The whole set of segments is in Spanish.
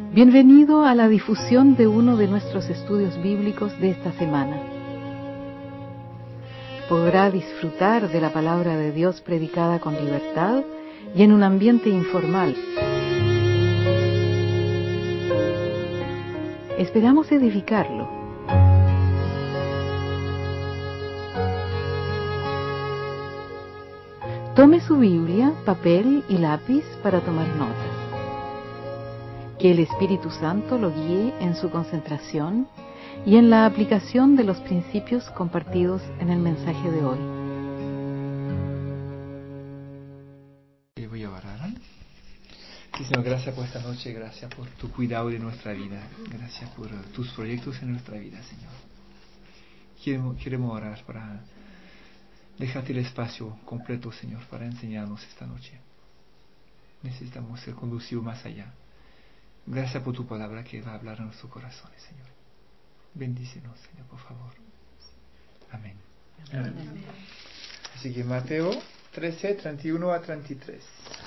Bienvenido a la difusión de uno de nuestros estudios bíblicos de esta semana. Podrá disfrutar de la palabra de Dios predicada con libertad y en un ambiente informal. Esperamos edificarlo. Tome su Biblia, papel y lápiz para tomar notas. Que el Espíritu Santo lo guíe en su concentración y en la aplicación de los principios compartidos en el mensaje de hoy. Voy a orar. Señor, gracias por esta noche, gracias por tu cuidado de nuestra vida, gracias por tus proyectos en nuestra vida, Señor. Queremos orar para dejarte el espacio completo, Señor, para enseñarnos esta noche. Necesitamos ser conducidos más allá. Gracias por tu palabra que va a hablar a nuestros corazones, Señor. Bendícenos, Señor, por favor. Amén. Amén. Así que Mateo 13, 31 a 33.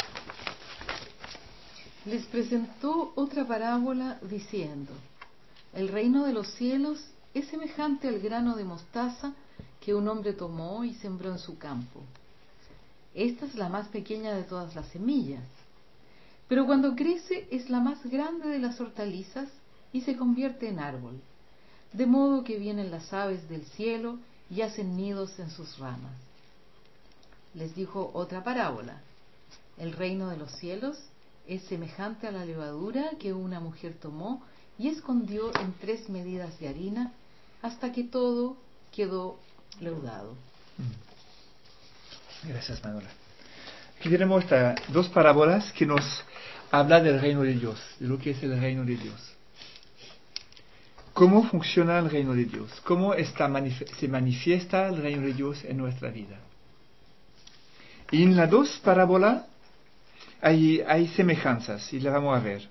Les presentó otra parábola diciendo: el reino de los cielos es semejante al grano de mostaza que un hombre tomó y sembró en su campo. Esta es la más pequeña de todas las semillas, pero cuando crece es la más grande de las hortalizas y se convierte en árbol, de modo que vienen las aves del cielo y hacen nidos en sus ramas. Les dijo otra parábola: el reino de los cielos es semejante a la levadura que una mujer tomó y escondió en 3 medidas de harina hasta que todo quedó leudado. Gracias, Manuela. Aquí tenemos dos parábolas que nos hablan del reino de Dios, de lo que es el reino de Dios. ¿Cómo funciona el reino de Dios? ¿Cómo se manifiesta el reino de Dios en nuestra vida? Y en las dos parábolas hay semejanzas, y las vamos a ver.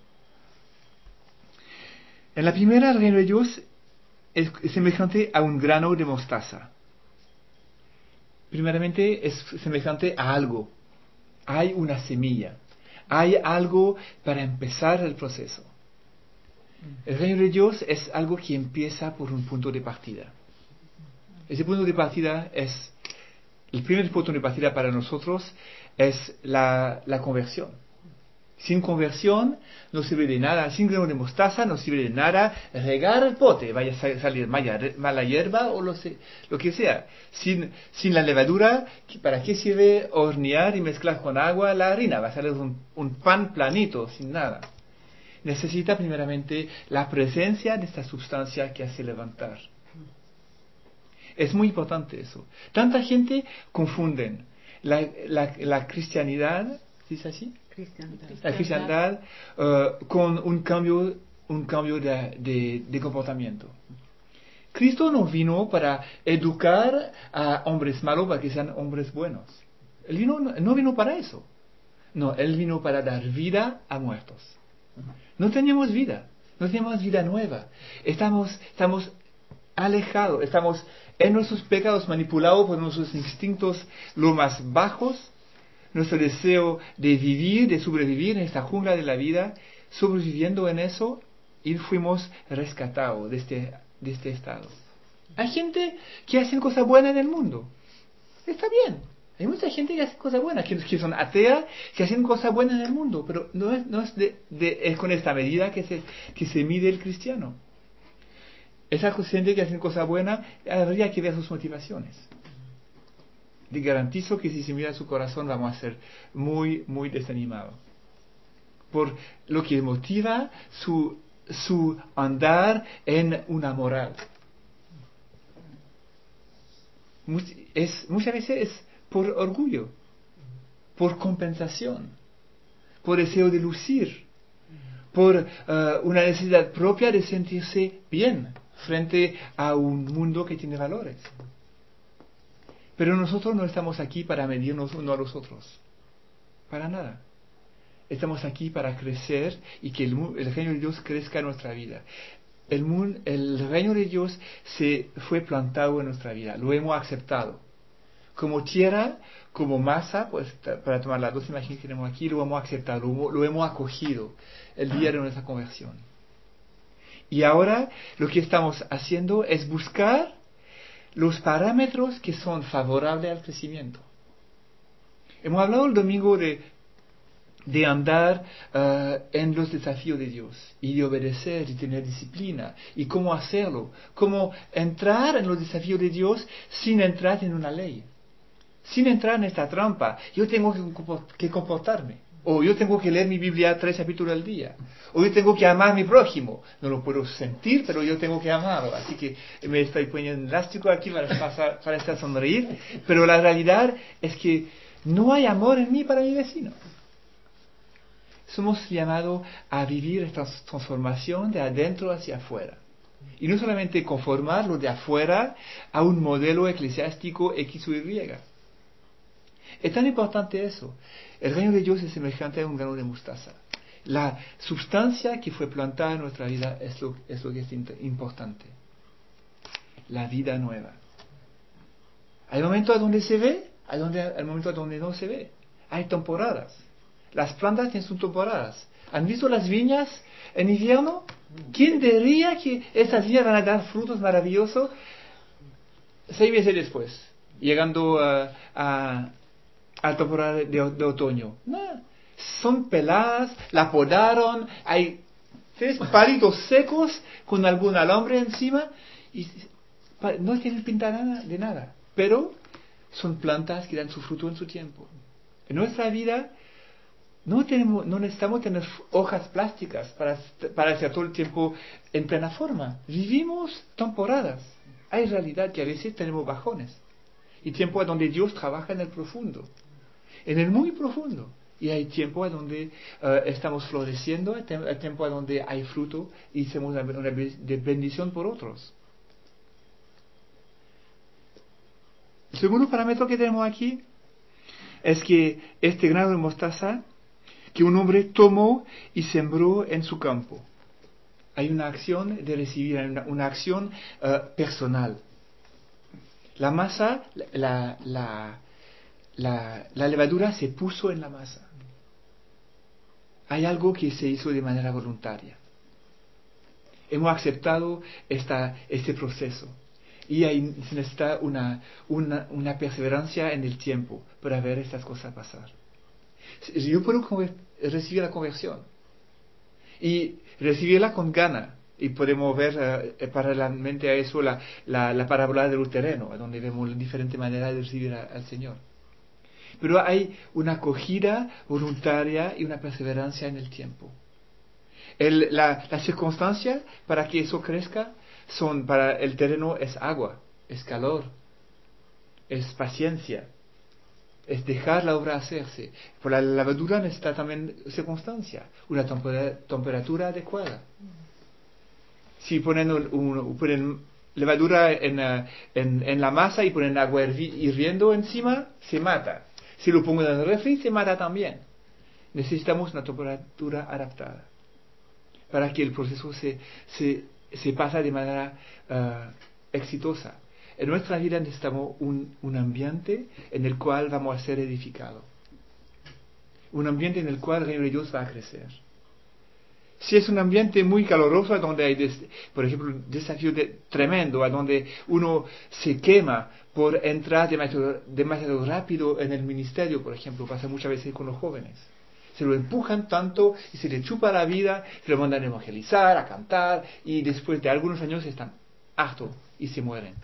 En la primera, el reino de Dios es semejante a un grano de mostaza. Primeramente, es semejante a algo. Hay una semilla. Hay algo para empezar el proceso. El reino de Dios es algo que empieza por un punto de partida. Ese punto de partida es, el primer punto de partida para nosotros es la conversión. Sin conversión no sirve de nada. Sin grano de mostaza no sirve de nada regar el pote, vaya a salir mala hierba o lo que sea. Sin la levadura, ¿para qué sirve hornear y mezclar con agua la harina? Va a salir un pan planito, sin nada. Necesita primeramente la presencia de esta sustancia que hace levantar. Es muy importante eso. Tanta gente confunden la cristianidad, ¿dice así? La cristiandad con un cambio de comportamiento. Cristo no vino para educar a hombres malos para que sean hombres buenos. Él no vino para eso. No, Él vino para dar vida a muertos. No tenemos vida nueva. Estamos alejados, estamos en nuestros pecados manipulados por nuestros instintos lo más bajos, nuestro deseo de vivir, de sobrevivir en esta jungla de la vida, sobreviviendo en eso, y fuimos rescatados de este estado. Hay gente que hace cosas buenas en el mundo. Está bien. Hay mucha gente que hace cosas buenas, que son ateas, que hacen cosas buenas en el mundo, pero no es es con esta medida que se mide el cristiano. Esa gente que hace cosas buenas, habría que ver sus motivaciones. Le garantizo que si se mira su corazón vamos a ser muy, muy desanimados. Por lo que motiva su andar en una moral. Muchas veces es por orgullo, por compensación, por deseo de lucir, por una necesidad propia de sentirse bien frente a un mundo que tiene valores. Pero nosotros no estamos aquí para medirnos uno a los otros. Para nada. Estamos aquí para crecer y que el reino de Dios crezca en nuestra vida. El reino de Dios se fue plantado en nuestra vida. Lo hemos aceptado. como tierra, como masa, pues para tomar las dos imágenes que tenemos aquí, lo hemos aceptado, lo hemos acogido el día de nuestra conversión. Y ahora lo que estamos haciendo es buscar los parámetros que son favorables al crecimiento. Hemos hablado el domingo de andar en los desafíos de Dios y de obedecer y tener disciplina y cómo hacerlo, cómo entrar en los desafíos de Dios sin entrar en una ley, sin entrar en esta trampa. Yo tengo que comportarme, o yo tengo que leer mi Biblia 3 capítulos al día, o yo tengo que amar a mi prójimo. No lo puedo sentir, pero yo tengo que amarlo. Así que me estoy poniendo elástico aquí para estar sonreír, pero la realidad es que no hay amor en mí para mi vecino. Somos llamados a vivir esta transformación de adentro hacia afuera. Y no solamente conformarlo de afuera a un modelo eclesiástico X o Y. Es tan importante eso. El reino de Dios es semejante a un grano de mostaza. La sustancia que fue plantada en nuestra vida es lo que es importante. La vida nueva. Hay momentos donde se ve, hay momentos donde no se ve. Hay temporadas. Las plantas tienen sus temporadas. ¿Han visto las viñas en invierno? ¿Quién diría que esas viñas van a dar frutos maravillosos 6 meses después, llegando a temporada de otoño? No. Son peladas, la podaron, hay 3 palitos secos con algún alambre encima y no tienen pinta de nada. Pero son plantas que dan su fruto en su tiempo. En nuestra vida no necesitamos tener hojas plásticas para estar todo el tiempo en plena forma. Vivimos temporadas. Hay realidad que a veces tenemos bajones. Y tiempo donde Dios trabaja en el profundo. En el muy profundo. Y hay tiempo donde estamos floreciendo. Hay tiempo donde hay fruto y somos una bendición por otros. El segundo parámetro que tenemos aquí es que este grano de mostaza que un hombre tomó y sembró en su campo. Hay una acción de recibir, una acción personal. La masa, la levadura se puso en la masa. Hay algo que se hizo de manera voluntaria. Hemos aceptado este proceso. Y se necesita una perseverancia en el tiempo para ver estas cosas pasar. Yo puedo recibir la conversión y recibirla con gana, y podemos ver paralelamente a eso la parábola del luterano, donde vemos diferentes maneras de recibir al Señor. Pero hay una acogida voluntaria y una perseverancia en el tiempo. La circunstancia para que eso crezca para el terreno es agua, es calor, es paciencia. Es dejar la obra hacerse. Por la levadura necesita también circunstancia, una temperatura adecuada. Si ponen levadura en la masa y ponen agua hirviendo encima, se mata. Si lo pongo en el refri, se mata también. Necesitamos una temperatura adaptada para que el proceso se pase de manera exitosa. En nuestra vida necesitamos un ambiente en el cual vamos a ser edificados. Un ambiente en el cual el reino de Dios va a crecer. Si es un ambiente muy caluroso, donde hay, por ejemplo, un desafío tremendo, donde uno se quema por entrar demasiado rápido en el ministerio, por ejemplo, pasa muchas veces con los jóvenes. Se lo empujan tanto y se le chupa la vida, se lo mandan a evangelizar, a cantar, y después de algunos años están hartos y se mueren.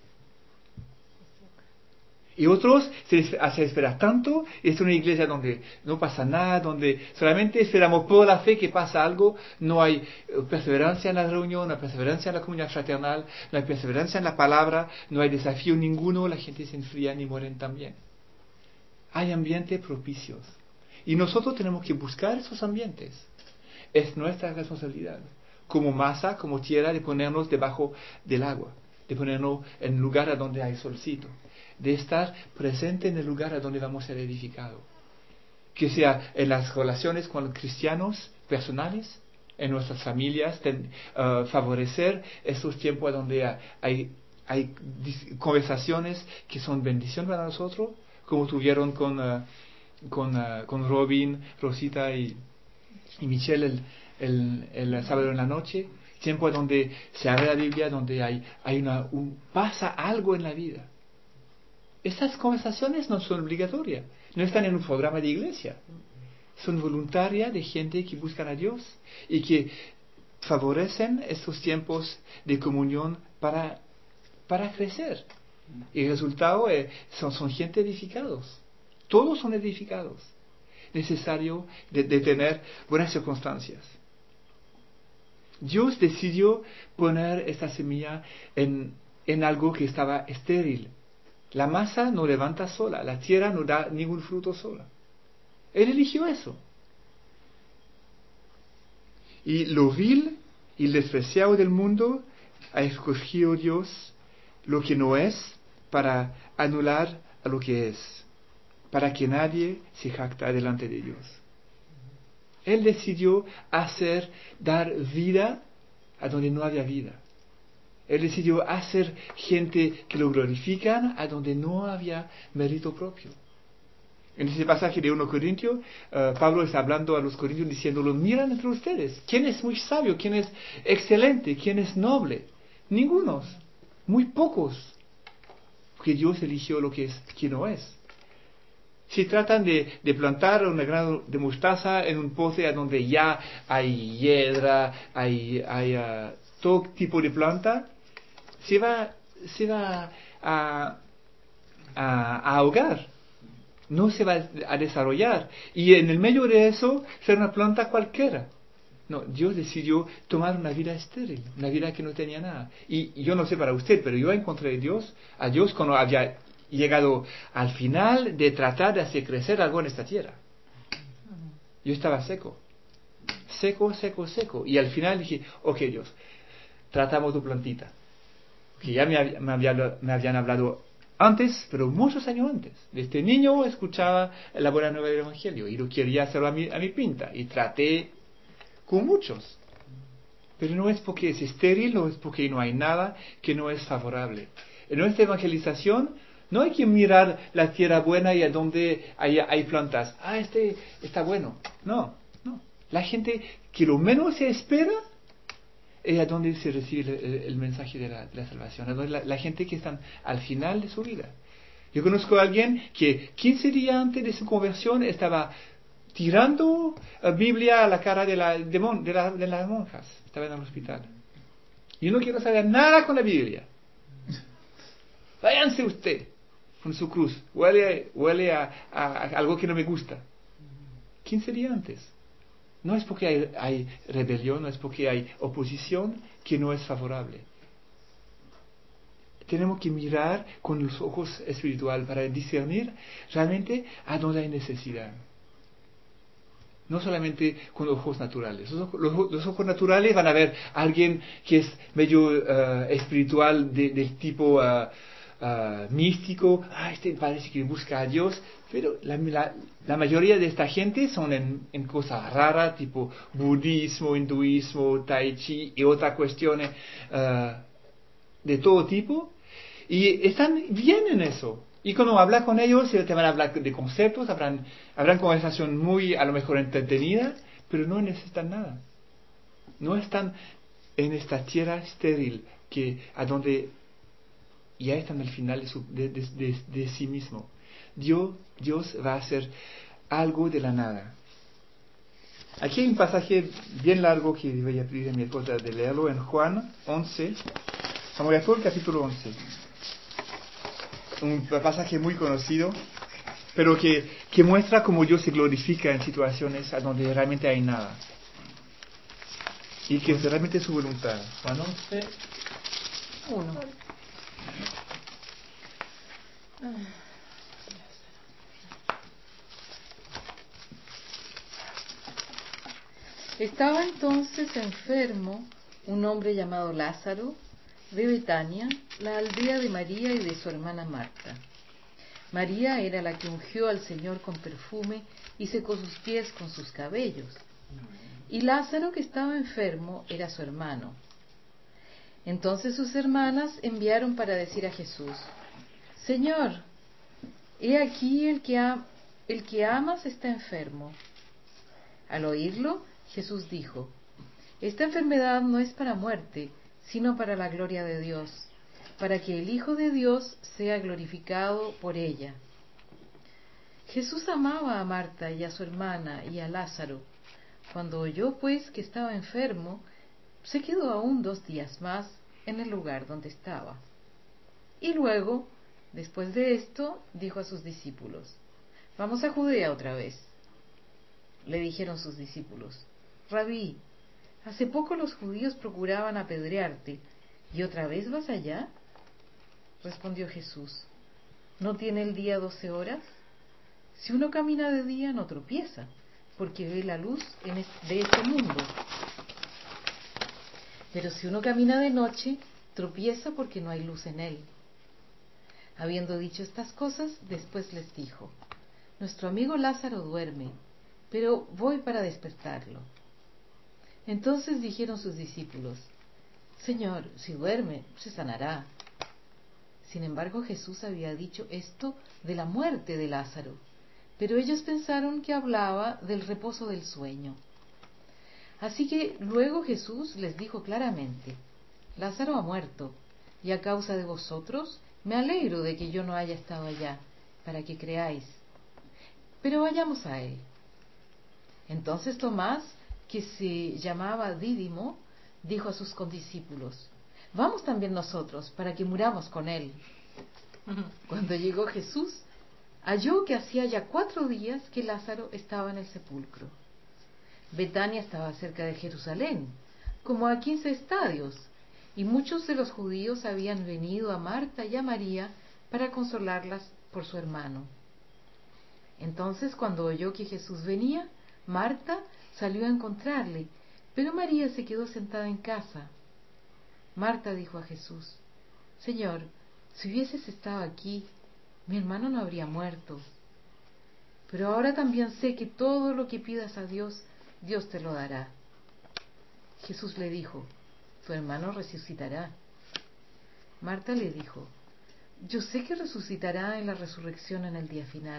Y otros se espera tanto, es una iglesia donde no pasa nada, donde solamente esperamos por la fe que pasa algo, no hay perseverancia en la reunión, no hay perseverancia en la comunidad fraternal, no hay perseverancia en la palabra, no hay desafío ninguno, la gente se enfría y mueren también. Hay ambientes propicios. Y nosotros tenemos que buscar esos ambientes. Es nuestra responsabilidad, como masa, como tierra, de ponernos debajo del agua, de ponernos en un lugar a donde hay solcito, de estar presente en el lugar a donde vamos a ser edificados. Que sea en las relaciones con los cristianos personales, en nuestras familias, favorecer estos tiempos donde hay hay conversaciones que son bendición para nosotros, como tuvieron con Robin, Rosita y Michelle el sábado en la noche. Tiempo donde se abre la Biblia, donde pasa algo en la vida. Estas conversaciones no son obligatorias, no están en un programa de iglesia. Son voluntarias de gente que buscan a Dios y que favorecen estos tiempos de comunión para crecer. Y el resultado son gente edificados. Todos son edificados. Necesario de tener buenas circunstancias. Dios decidió poner esta semilla en algo que estaba estéril. La masa no levanta sola, la tierra no da ningún fruto sola. Él eligió eso. Y lo vil y el despreciado del mundo ha escogido Dios lo que no es para anular a lo que es, para que nadie se jacta delante de Dios. Él decidió dar vida a donde no había vida. Él decidió hacer gente que lo glorifican a donde no había mérito propio. En ese pasaje de 1 Corintios, Pablo está hablando a los corintios diciéndolo, miran entre ustedes, ¿quién es muy sabio? ¿Quién es excelente? ¿Quién es noble? Ningunos, muy pocos, porque Dios eligió lo que no es. Si tratan de plantar un grano de mostaza en un poce donde ya hay hiedra, hay todo tipo de planta, se va a ahogar. No se va a desarrollar. Y en el medio de eso, ser una planta cualquiera. No, Dios decidió tomar una vida estéril, una vida que no tenía nada. Y yo no sé para usted, pero yo encontré a Dios cuando había llegado al final de tratar de hacer crecer algo en esta tierra. Yo estaba seco. Y al final dije, ok Dios, tratamos tu plantita. Que ya me habían hablado antes, pero muchos años antes. Desde niño escuchaba la buena nueva del Evangelio y lo quería hacerlo a mi pinta. Y traté con muchos. Pero no es porque es estéril, no es porque no hay nada que no es favorable. En nuestra evangelización no hay que mirar la tierra buena y a donde hay plantas. Este está bueno. No. La gente que lo menos se espera es a donde se recibe el mensaje de la salvación, a donde la gente que está al final de su vida. Yo conozco a alguien que 15 días antes de su conversión estaba tirando Biblia a la cara de las monjas. Estaba en el hospital. Yo no quiero saber nada con la Biblia. Váyanse usted con su cruz. Huele a algo que no me gusta. 15 días antes. No es porque hay rebelión, no es porque hay oposición que no es favorable. Tenemos que mirar con los ojos espirituales para discernir realmente a dónde hay necesidad. No solamente con ojos naturales. Los ojos naturales van a ver a alguien que es medio espiritual del tipo místico. Este parece que busca a Dios. Pero la mayoría de esta gente son en cosas raras, tipo budismo, hinduismo, tai chi y otras cuestiones de todo tipo. Y están bien en eso. Y cuando hablas con ellos, te van a hablar de conceptos, habrán conversación muy, a lo mejor, entretenida, pero no necesitan nada. No están en esta tierra estéril a donde ya están al final de sí mismo. Dios va a hacer algo de la nada. Aquí hay un pasaje bien largo que voy a pedir a mi esposa de leerlo en Juan 11. Vamos a todo el capítulo 11. Un pasaje muy conocido, pero que muestra cómo Dios se glorifica en situaciones a donde realmente hay nada. Y que es realmente su voluntad. Juan 11. 1. Estaba entonces enfermo un hombre llamado Lázaro, de Betania, la aldea de María y de su hermana Marta. María era la que ungió al Señor con perfume y secó sus pies con sus cabellos. Y Lázaro, que estaba enfermo, era su hermano. Entonces sus hermanas enviaron para decir a Jesús: Señor, he aquí el que amas está enfermo. Al oírlo, Jesús dijo: Esta enfermedad no es para muerte, sino para la gloria de Dios, para que el Hijo de Dios sea glorificado por ella. Jesús amaba a Marta y a su hermana y a Lázaro. Cuando oyó pues que estaba enfermo, se quedó aún 2 días más en el lugar donde estaba. Y luego, después de esto, dijo a sus discípulos: Vamos a Judea otra vez. Le dijeron sus discípulos: Rabí, hace poco los judíos procuraban apedrearte, ¿y otra vez vas allá? Respondió Jesús: ¿No tiene el día 12 horas? Si uno camina de día no tropieza, porque ve la luz de este mundo. Pero si uno camina de noche, tropieza porque no hay luz en él. Habiendo dicho estas cosas, después les dijo: Nuestro amigo Lázaro duerme, pero voy para despertarlo. Entonces dijeron sus discípulos: Señor, si duerme, se sanará. Sin embargo, Jesús había dicho esto de la muerte de Lázaro, pero ellos pensaron que hablaba del reposo del sueño. Así que luego Jesús les dijo claramente: Lázaro ha muerto, y a causa de vosotros me alegro de que yo no haya estado allá, para que creáis. Pero vayamos a él. Entonces Tomás, que se llamaba Dídimo, dijo a sus condiscípulos: Vamos también nosotros, para que muramos con él. Cuando llegó Jesús, halló que hacía ya 4 días que Lázaro estaba en el sepulcro. Betania estaba cerca de Jerusalén, como a 15 estadios, y muchos de los judíos habían venido a Marta y a María para consolarlas por su hermano. Entonces, cuando oyó que Jesús venía, Marta salió a encontrarle, pero María se quedó sentada en casa. Marta dijo a Jesús: Señor, si hubieses estado aquí, mi hermano no habría muerto. Pero ahora también sé que todo lo que pidas a Dios, Dios te lo dará. Jesús le dijo: Tu hermano resucitará. Marta le dijo: Yo sé que resucitará en la resurrección en el día final.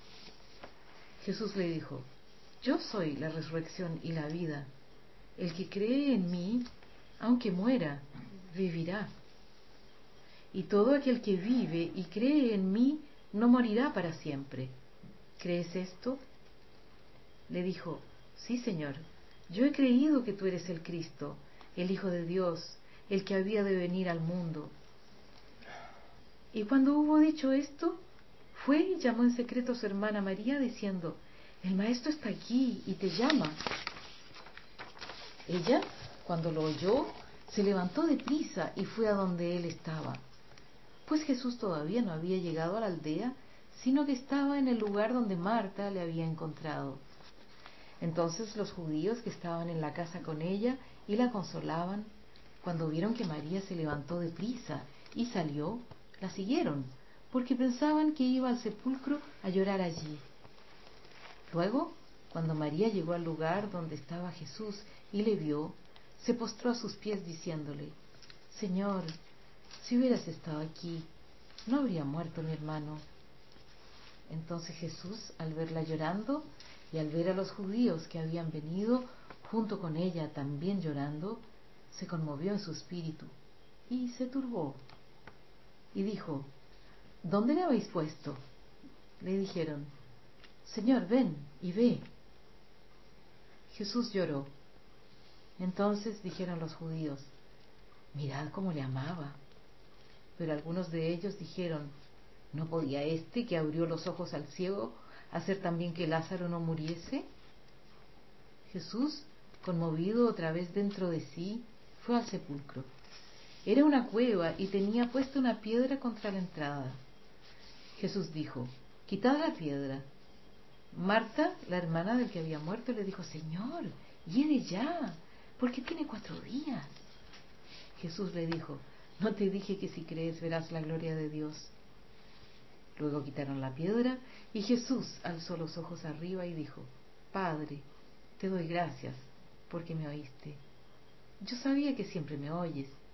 Jesús le dijo: Yo soy la resurrección y la vida. El que cree en mí, aunque muera, vivirá. Y todo aquel que vive y cree en mí no morirá para siempre. ¿Crees esto? Le dijo: Sí, Señor, yo he creído que tú eres el Cristo, el Hijo de Dios, el que había de venir al mundo. Y cuando hubo dicho esto, fue y llamó en secreto a su hermana María, diciendo: El Maestro está aquí y te llama. Ella, cuando lo oyó, se levantó deprisa y fue a donde él estaba. Pues Jesús todavía no había llegado a la aldea, sino que estaba en el lugar donde Marta le había encontrado. Entonces los judíos que estaban en la casa con ella y la consolaban, cuando vieron que María se levantó deprisa y salió, la siguieron, porque pensaban que iba al sepulcro a llorar allí. Luego, cuando María llegó al lugar donde estaba Jesús y le vio, se postró a sus pies diciéndole: Señor, si hubieras estado aquí, no habría muerto mi hermano. Entonces Jesús, al verla llorando y al ver a los judíos que habían venido junto con ella también llorando, se conmovió en su espíritu y se turbó. Y dijo: ¿Dónde le habéis puesto? Le dijeron: Señor, ven y ve. Jesús lloró. Entonces dijeron los judíos: Mirad cómo le amaba. Pero algunos de ellos dijeron: ¿No podía éste, que abrió los ojos al ciego, hacer también que Lázaro no muriese? Jesús, conmovido otra vez dentro de sí, fue al sepulcro. Era una cueva y tenía puesta una piedra contra la entrada. Jesús dijo: Quitad la piedra. Marta, la hermana del que había muerto, le dijo: Señor, hiede ya, porque tiene 4 días. Jesús le dijo: ¿No te dije que si crees verás la gloria de Dios? Luego quitaron la piedra y Jesús alzó los ojos arriba y dijo: Padre, te doy gracias porque me oíste. Yo sabía que siempre me oyes,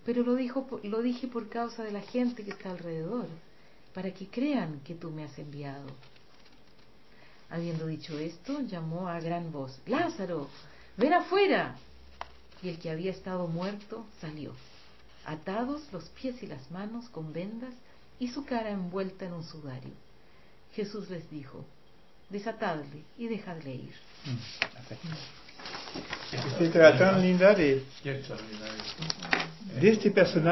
pero lo dije por causa de la gente que está alrededor, para que crean que tú me has enviado. Habiendo dicho esto, llamó a gran voz: Lázaro, ven afuera. Y el que había estado muerto salió, atados los pies y las manos con vendas y su cara envuelta en un sudario. Jesús les dijo: desatadle y dejadle ir. Esta historia tan linda de este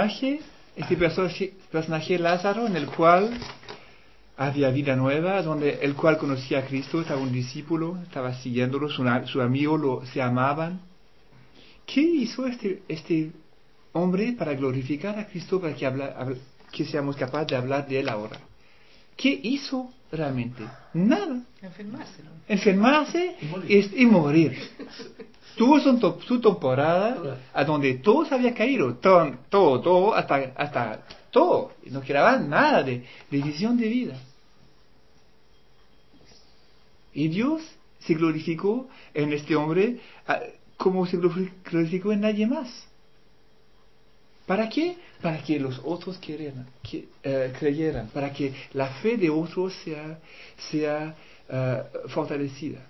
personaje Lázaro, en el cual había vida nueva, donde el cual conocía a Cristo, estaba un discípulo, estaba siguiéndolo, su amigo se amaban. ¿Qué hizo este hombre para glorificar a Cristo, para que seamos capaces de hablar de él ahora? ¿Qué hizo realmente? Nada. Enfermarse y morir. Tuvo su temporada a donde todo se había caído, todo, hasta todo. No quedaba nada de visión de vida. Y Dios se glorificó en este hombre como se glorificó en nadie más. ¿Para qué? Para que los otros creyeran, para que la fe de otros sea fortalecida.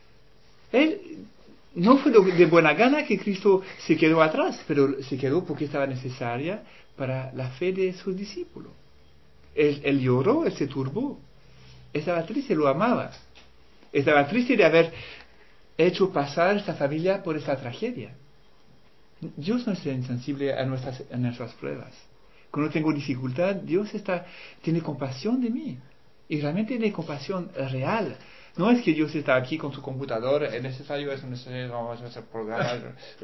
No fue de buena gana que Cristo se quedó atrás, pero se quedó porque estaba necesaria para la fe de sus discípulos. Él lloró, él se turbó, estaba triste, lo amaba. Estaba triste de haber hecho pasar esta familia por esta tragedia. Dios no es insensible a nuestras pruebas. Cuando tengo dificultad, Dios tiene compasión de mí. Y realmente tiene compasión real. No es que Dios está aquí con su computadora, es necesario, vamos a hacer programas.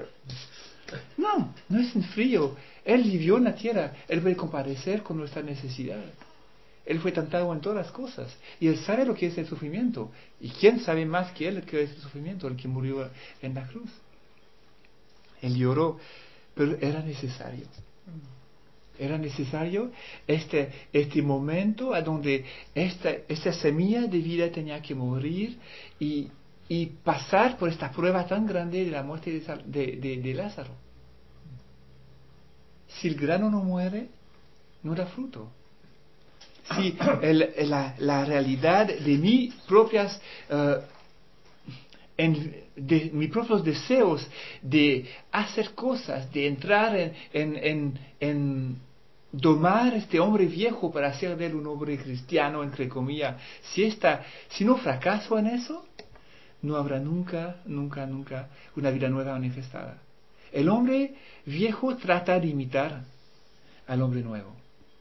No es un frío. Él vivió en la tierra. Él puede compadecer con nuestra necesidad. Él fue tentado en todas las cosas. Y Él sabe lo que es el sufrimiento. ¿Y quién sabe más que Él que es el sufrimiento? El que murió en la cruz. Él lloró, pero era necesario. Era necesario este momento a donde esta semilla de vida tenía que morir y pasar por esta prueba tan grande de la muerte de Lázaro. Si el grano no muere, no da fruto. Si la realidad de mis propios deseos de hacer cosas, de entrar en domar este hombre viejo para hacer de él un hombre cristiano, entre comillas, si no fracaso en eso, no habrá nunca una vida nueva manifestada. El hombre viejo trata de imitar al hombre nuevo.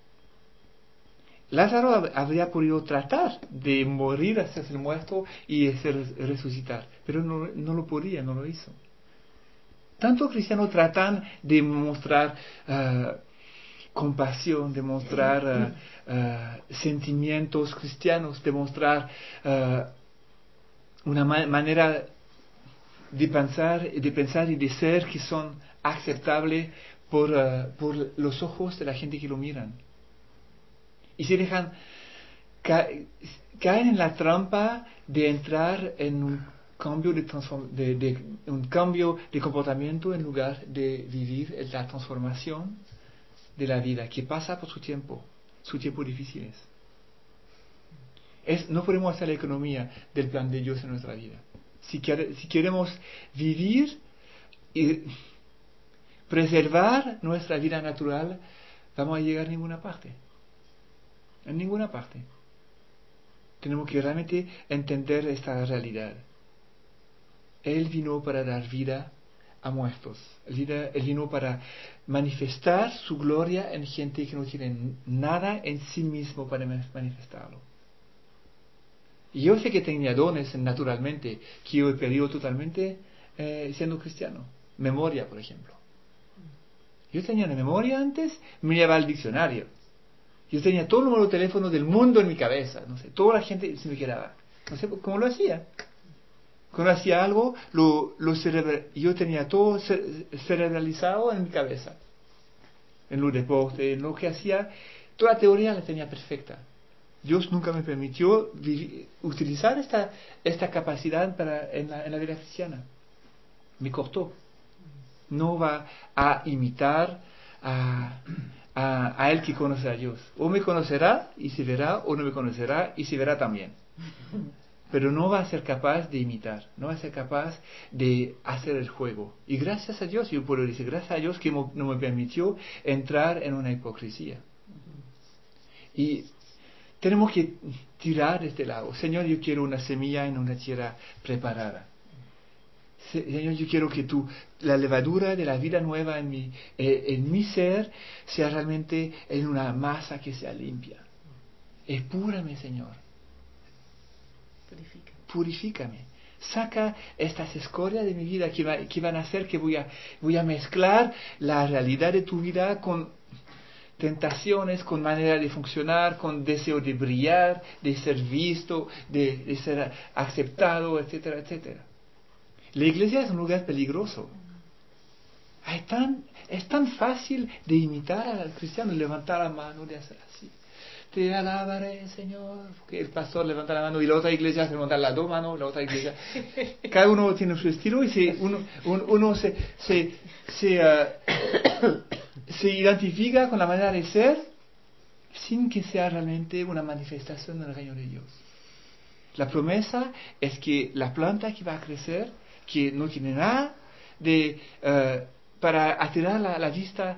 Lázaro habría podido tratar de morir, hacerse muerto y resucitar, pero no lo podía, no lo hizo. Tantos cristianos tratan de mostrar compasión, de mostrar sentimientos cristianos, de mostrar una manera de pensar y de ser que son aceptables por los ojos de la gente que lo miran. Y se dejan caen en la trampa de entrar en un cambio un cambio de comportamiento en lugar de vivir la transformación de la vida que pasa por sus tiempos difíciles. No podemos hacer la economía del plan de Dios en nuestra vida. Si queremos vivir y preservar nuestra vida natural, vamos a llegar a ninguna parte. En ninguna parte. Tenemos que realmente entender esta realidad. Él vino para dar vida a muertos. Él vino para manifestar su gloria en gente que no tiene nada en sí mismo para manifestarlo. Y yo sé que tenía dones naturalmente, que yo he perdido totalmente siendo cristiano. Memoria, por ejemplo. Yo tenía una memoria antes, me llevaba al diccionario. Yo tenía todo el número de teléfono del mundo en mi cabeza. No sé, toda la gente se me quedaba. No sé cómo lo hacía. Cuando hacía algo, yo tenía todo cerebralizado en mi cabeza. En los deportes, en lo que hacía, toda la teoría la tenía perfecta. Dios nunca me permitió utilizar esta capacidad en la vida cristiana. Me cortó. No va a imitar a el que conoce a Dios. O me conocerá y se verá, o no me conocerá y se verá también. Pero no va a ser capaz de imitar, no va a ser capaz de hacer el juego. Y gracias a Dios, yo puedo decir, gracias a Dios que no me permitió entrar en una hipocresía. Y tenemos que tirar este lado. Señor, yo quiero una semilla en una tierra preparada. Señor, yo quiero que la levadura de la vida nueva en mi ser sea realmente en una masa que sea limpia. Epúrame, Señor. Purifícame. Saca estas escorias de mi vida que van a hacer que voy a mezclar la realidad de tu vida con tentaciones, con manera de funcionar, con deseo de brillar, de ser visto, de ser aceptado, etcétera, etcétera. La iglesia es un lugar peligroso. Es tan fácil de imitar al cristiano, levantar la mano, de hacer así. Te alabaré, Señor, porque el pastor levanta la mano y la otra iglesia se levanta las dos manos, la otra iglesia. Cada uno tiene su estilo y uno se identifica con la manera de ser sin que sea realmente una manifestación del reino de Dios. La promesa es que la planta que va a crecer, que no tiene nada para atirar la vista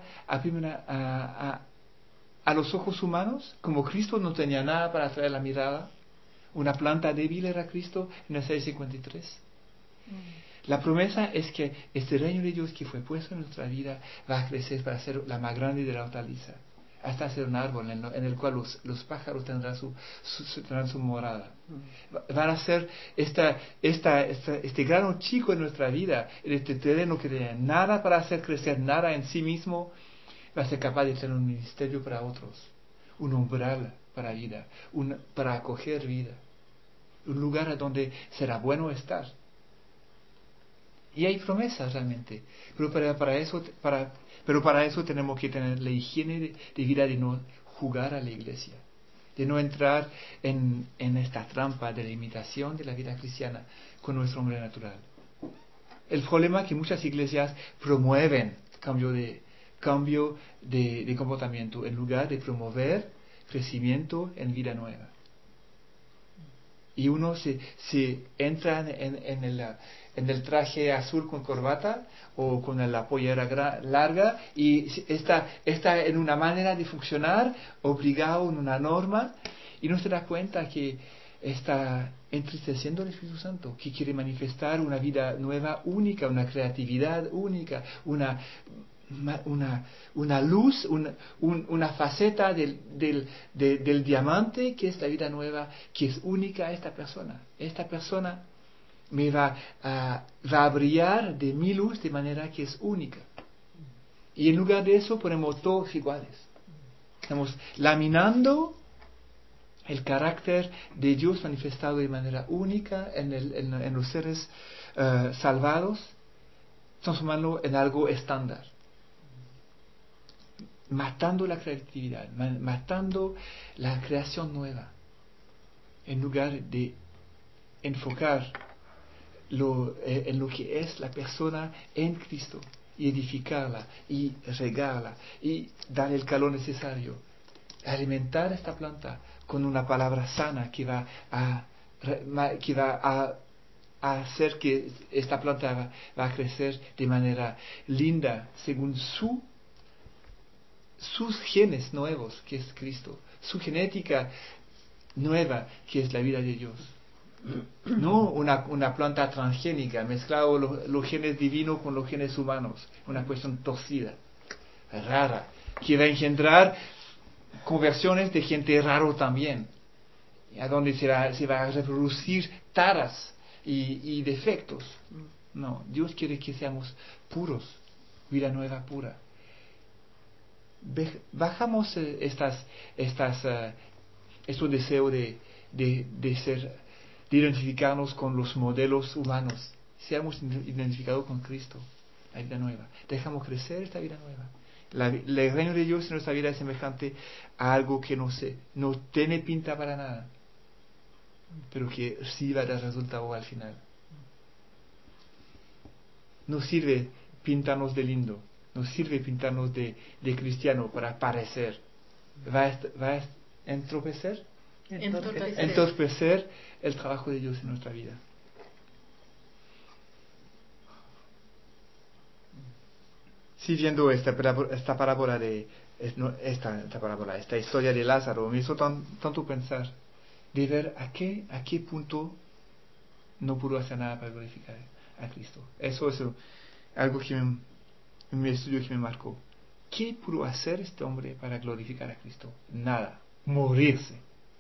a los ojos humanos, como Cristo no tenía nada para atraer la mirada, una planta débil era Cristo en el 653. La promesa es que este reino de Dios que fue puesto en nuestra vida va a crecer para ser la más grande de la hortaliza, hasta ser un árbol en el cual los pájaros tendrán su morada. Van a ser este grano chico en nuestra vida, en este terreno que tiene nada para hacer crecer nada en sí mismo, va a ser capaz de tener un ministerio para otros, un umbral para vida, para acoger vida, un lugar a donde será bueno estar. Y hay promesas realmente, pero para eso tenemos que tener la higiene de vida de no jugar a la iglesia, de no entrar en esta trampa de la imitación de la vida cristiana con nuestro hombre natural. El problema es que muchas iglesias promueven cambio de comportamiento en lugar de promover crecimiento en vida nueva. Y uno se entra en el traje azul con corbata o con la pollera larga y está en una manera de funcionar obligado en una norma y no se da cuenta que está entristeciendo al Espíritu Santo, que quiere manifestar una vida nueva única, una creatividad única, una luz, una faceta del diamante que es la vida nueva, que es única a esta persona. Esta persona me va a brillar de mi luz de manera que es única. Y en lugar de eso ponemos todos iguales. Estamos laminando el carácter de Dios manifestado de manera única en los seres salvados, transformándolo en algo estándar. Matando la creatividad, matando la creación nueva, en lugar de enfocar en lo que es la persona en Cristo, y edificarla, y regarla, y dar el calor necesario, alimentar esta planta con una palabra sana que va a hacer que esta planta va a crecer de manera linda, según sus genes nuevos, que es Cristo, su genética nueva, que es la vida de Dios. No una planta transgénica, mezclado los genes divinos con los genes humanos, una cuestión torcida, rara, que va a engendrar conversiones de gente raro también, a donde se va a reproducir taras y defectos. No, Dios quiere que seamos puros, vida nueva pura. Bajamos estos deseos de identificarnos con los modelos humanos. Seamos identificados con Cristo, la vida nueva. Dejamos crecer esta vida nueva. El reino de Dios en nuestra vida es semejante a algo que no tiene pinta para nada, pero que sí va a dar resultado al final. No sirve pintarnos de lindo, No sirve pintarnos de cristiano para parecer. Va a entorpecer el trabajo de Dios en nuestra vida. Sí, viendo esta parábola esta historia de Lázaro, me hizo tanto pensar de ver a qué punto no pudo hacer nada para glorificar a Cristo. Eso es algo que en mi estudio que me marcó. ¿Qué pudo hacer este hombre para glorificar a Cristo? Nada. Morirse.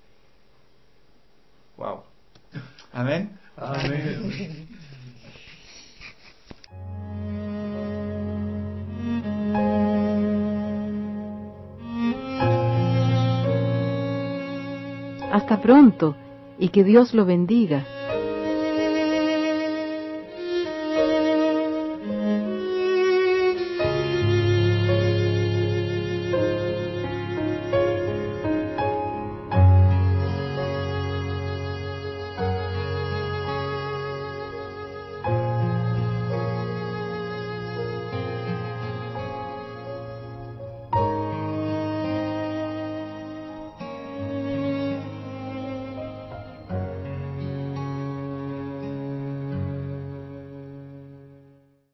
Wow. Amén. Amén. Hasta pronto y que Dios lo bendiga.